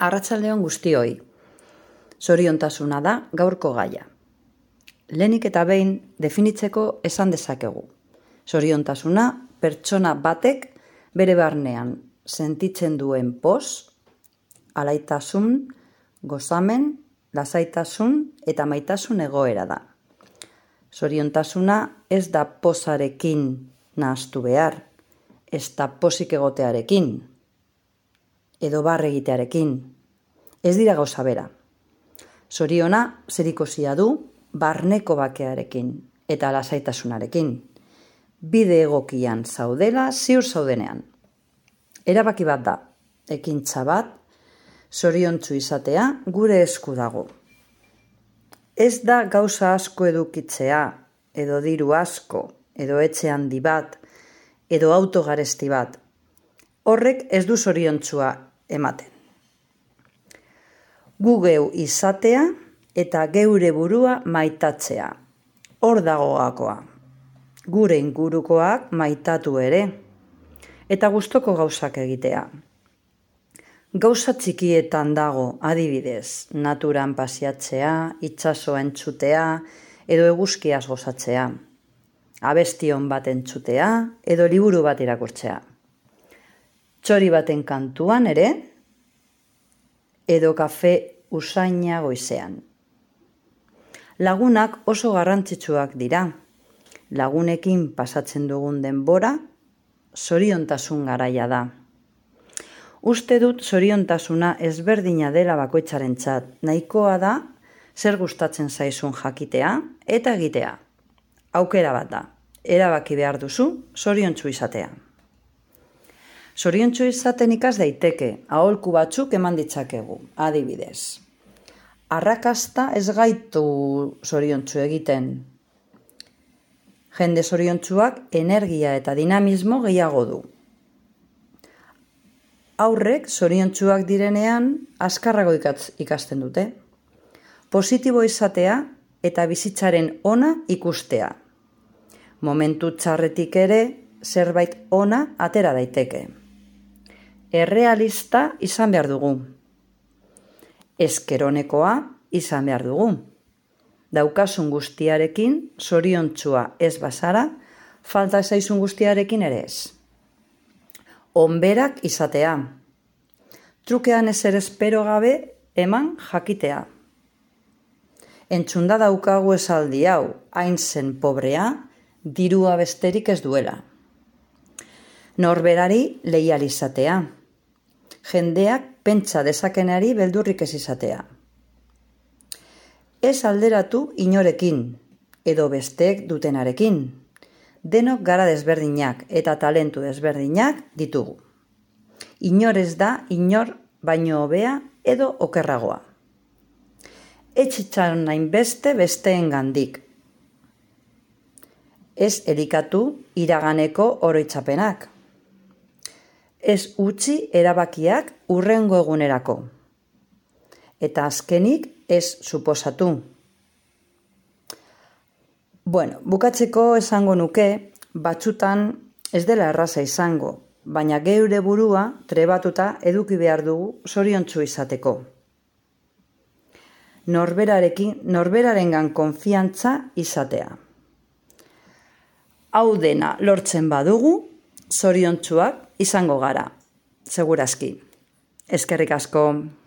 Arratsaldeon guztioi. Zoriontasuna da gaurko gaia. Lehenik eta behin definitzeko esan dezakegu. Zoriontasuna pertsona batek bere barnean sentitzen duen poz, alaitasun, gozamen, lasaitasun eta maitasun egoera da. Zoriontasuna ez da pozarekin nahastu behar, ez da pozik egotearekin, edo barre egitearekin. Ez dira gauza bera. Zoriona zerikusia du barneko bakearekin eta lasaitasunarekin. Bide egokian zaudela ziur zaudenean. Erabaki bat da, ekintza bat, zoriontsu izatea gure esku dago. Ez da gauza asko edukitzea, edo diru asko, edo etxe handi bat, edo auto garesti bat. Horrek ez du zoriontsua ematen. Gu geu izatea eta geure burua maitatzea. Hor dago gakoa. Gure ingurukoak maitatu ere. Eta gustoko gauzak egitea. Gauza txikietan dago, adibidez, naturan pasiatzea, itsasoa entzutea, edo eguzkiaz gozatzea. Abestion bat entzutea, edo liburu bat irakurtzea. Txori baten kantuan ere, edo kafe usaina goizean. Lagunak oso garrantzitsuak dira. Lagunekin pasatzen dugun denbora, zoriontasun garaia da. Uste dut zoriontasuna ezberdina dela bakoitzarentzat. Nahikoa da zer gustatzen zaizun jakitea eta egitea. Aukera bat da. Erabaki behar duzu zoriontsu izatea. Zoriontsu izaten ikas daiteke, aholku batzuk eman ditzakegu, adibidez. Arrakasta ez gaitu zoriontsu egiten. Jende zoriontsuak energia eta dinamismo gehiago du. Haurrek zoriontsuak direnean azkarrago ikasten dute. Positibo izatea eta bizitzaren ona ikustea. Momentu txarretik ere zerbait ona atera daiteke. Errealista izan behar dugu. Eskeronekoa izan behar dugu. Daukasun guztiarekin zoriontsua ez bazara, falta zaizun guztiarekin ere ez. Onberak izatea. Trukean ezer espero gabe eman jakitea. Entzunda daukagu esaldi hau, hain zen pobrea, dirua besterik ez duela. Norberari leial izatea. Jendeak pentsa dezakenari beldurrik ez izatea. Ez alderatu inorekin, edo besteek dutenarekin. Denok gara desberdinak eta talentu desberdinak ditugu. Inor ez da inor baino hobea edo okerragoa. Etxitxan nain besteen gandik. Ez elikatu iraganeko oroitzapenak. Ez utzi erabakiak hurrengo egunerako. Eta azkenik ez suposatu. Bukatzeko esango nuke, batzutan ez dela erraza izango, baina geure burua trebatuta eduki behar dugu zoriontsu izateko. Norberarengan konfiantza izatea. Hau dena lortzen badugu, zoriontsuak izango gara, segurazki. Eskerrik asko.